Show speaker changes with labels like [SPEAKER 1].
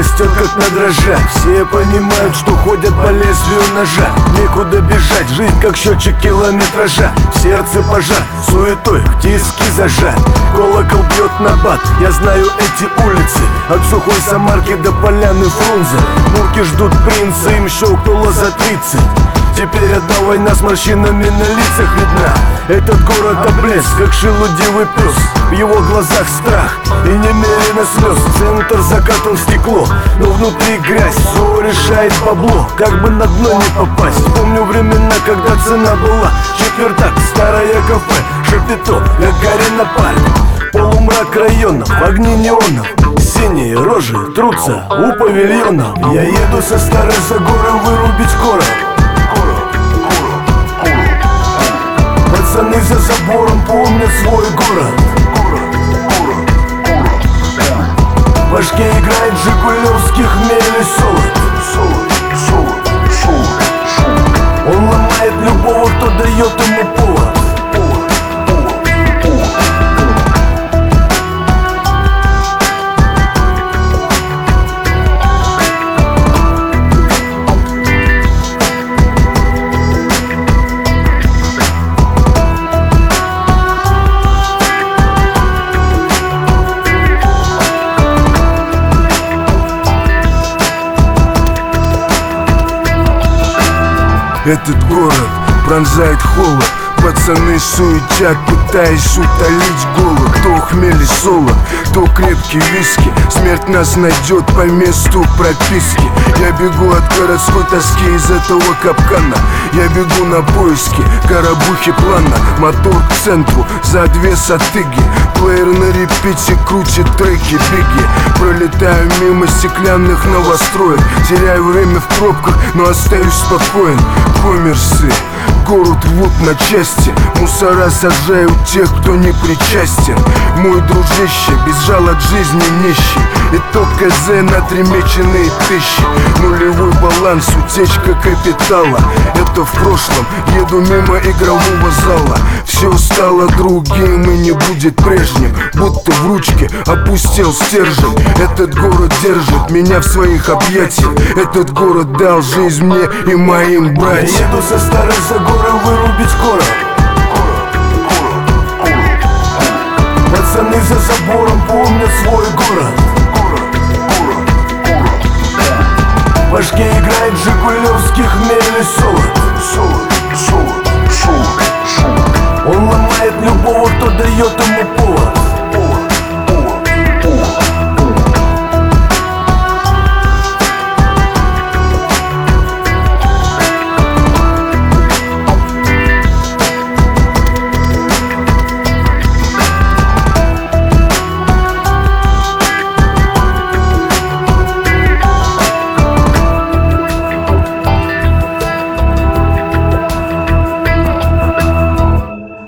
[SPEAKER 1] растет как на дрожжах. Все понимают, что ходят по лезвию ножа. Некуда бежать, жизнь как счетчик километража. В сердце пожар, суетой в тиски зажат. Колокол бьет на бат, я знаю эти улицы. От сухой Самарки до поляны Фрунзе. Мурки ждут принца, им щелкнуло за 30. Теперь одна война с морщинами на лицах видна. Этот город облез, как шелудивый пес. В его глазах страх и немерено слез. Центр закатан в стекло, но внутри грязь. Все решает бабло, как бы на дно не попасть. Помню времена, когда цена была четвертак. Старое кафе, шапито, Гагарина парк. Полумрак районов, огни неонов. Синие рожи трутся у павильонов. Я еду со Старой Загоры вырубить город. Пацаны за забором помнят свой город. В башке играет жигулевский хмель и солод. Он ломает любого, кто дает ему повод.
[SPEAKER 2] Этот город пронзает холод. Пацаны суетят, пытаясь утолить голод. То хмель и солод, то крепкий виски. Смерть нас найдет по месту прописки. Я бегу от городской тоски из этого капкана. Я бегу на поиски коробухи плана. Мотор к центру, за 2 сатыги. Плеер на репите крутит треки биги. Пролетаю мимо стеклянных новостроек. Теряю время в пробках, но остаюсь спокоен. Коммерсы город рвут на части. Мусора сажают тех, кто не причастен. Мой дружище, без жал от жизни нищий. Итог КЗ на 3 меченые тысячи. Нулевой баланс, утечка капитала. Это в прошлом, еду мимо игрового зала. Все стало другим и не будет прежним. Будто в ручке опустел стержень. Этот город держит меня в своих объятиях. Этот город дал жизнь мне и моим братьям.
[SPEAKER 1] Я еду со Старой Загоры вырубить город. Пацаны за забором помнят свой город. В башке играет жигулевский хмель и солод. Он ломает любого, кто дает ему повод.